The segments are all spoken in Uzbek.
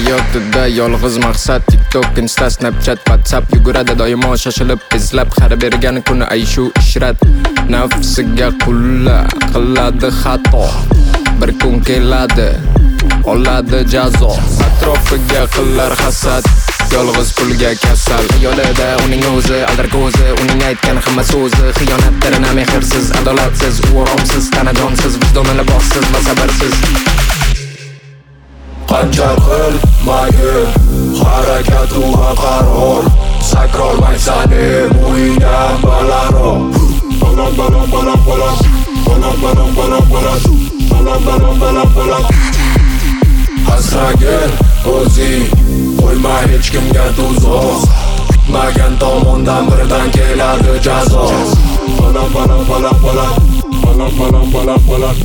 Hayotida yolg'iz maqsad TikTok, Insta, Snapchat, WhatsApp yuguradi doimo shoshilib izlab har bergan kuni ay shu ishrat nafsiga qulla qiladi xato bir kun keladi oladi jazo atrofiga qilar hasad yolg'iz pulga kasal yo'lida uning o'zi aldar ko'zi uning aytgan hamma so'zi xiyonatdir na mehrsiz adolatsiz o'romsiz tanajonsiz vijdoni libossiz va sabrsiz qancha qilmagin harakatu va qaror sakrolmaysan o'yindan balandroq baland baland baland baland baland baland baland baland baland baland baland asragin o'zing qo'yma hech kimga tuzoq kutmagan tomondan birdan keladi jazo baland baland baland baland baland baland baland baland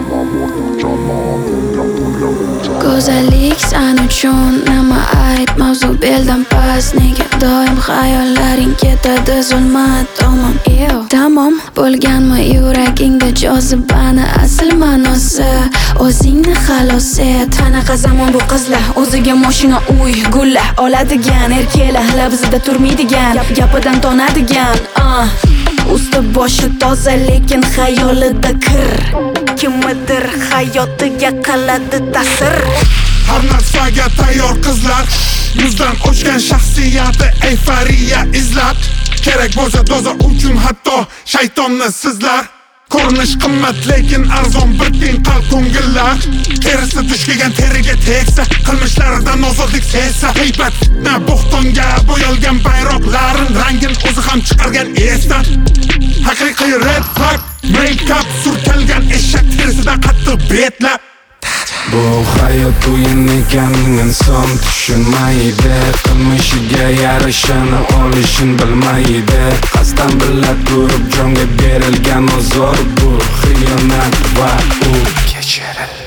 Go'zallik san uchun nima ayt mavzu beldan past nega doim xayollaring ketadi zulmat tomon tamom bo'lganmi yuragingda jozibani asl ma'nosi o'zingni xalos et qanaqa zamon bu qizlar o'ziga mashina uy gullar oladigan erkaklar labzida turmaydigan gapidan tonadigan usti boshi toza lekin xayolida kir kimnidir hayotiga qiladi ta'sir har narsaga tayyor qizlar yuzdan o'chgan shaxsiyati euforiya izlab kerak bo'lsa doza uchun hatto shaytonni sizlar ko'rinish qimmat lekin arzon bir teng qalb ko'ngillar terisi dush kelgan teriga tegsa qilmishlaridan ozodlik sezsa haybat fitna bo'xtonga bo'yalgan bayroqlarin rangin o'zi ham chiqargan esdan haqiqiy red flag make-up surkalgan eshak terisidan qattiq betlab bu hayot o'yin ekan inson tushunmaydi qilmishiga yarashani olishini bilmaydi qasddan bila turib jonga berilgan ozor bu xiyonat va u kechiriladi